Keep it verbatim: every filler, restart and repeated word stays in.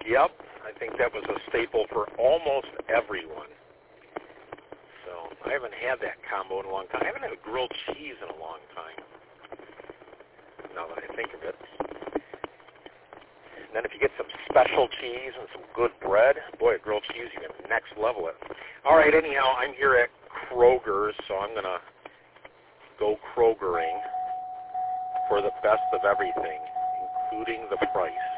Yep, I think that was a staple for almost everyone. So I haven't had that combo in a long time. I haven't had a grilled cheese in a long time, now that I think of it. And then if you get some special cheese and some good bread, boy, a grilled cheese, you can next level it. All right, anyhow, I'm here at Kroger's, so I'm going to go Krogering for the best of everything, including the price.